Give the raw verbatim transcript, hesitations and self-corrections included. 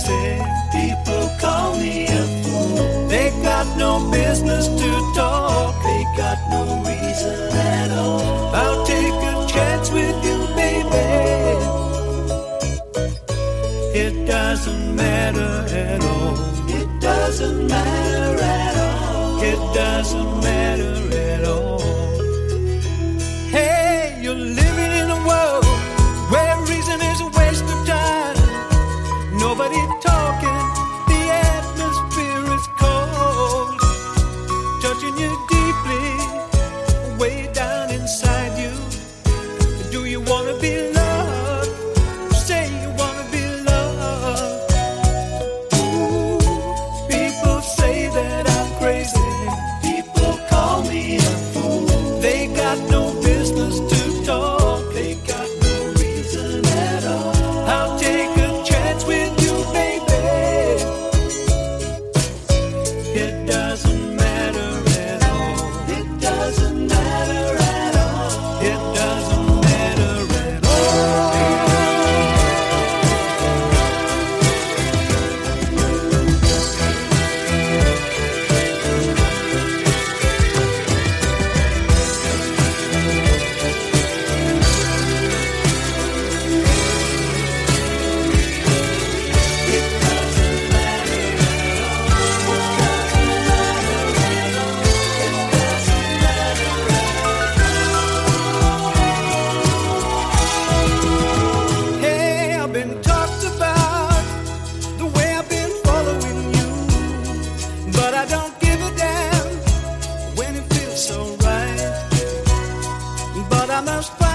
crazy. People call me a fool. They got no business to talk. They got no reason at all. I'll take a chance with you, baby. It doesn't matter at all. It doesn't matter at all. It doesn't matter at all. Hey, you're living in a world where reason is a waste of time. Nobody talking, the atmosphere is cold, touching you deeply, way down inside you. Do you want to be loved? Say you want to be loved. Ooh, people say that I'm crazy. People call me a fool. They got no business to talk. They got no reason at all. I'll take a chance with you, baby. It doesn't matter at all. It doesn't matter at all. It doesn't matter at all. Hey, I've been talked about the way I've been following you, but I don't give a damn when it feels so right. But I must find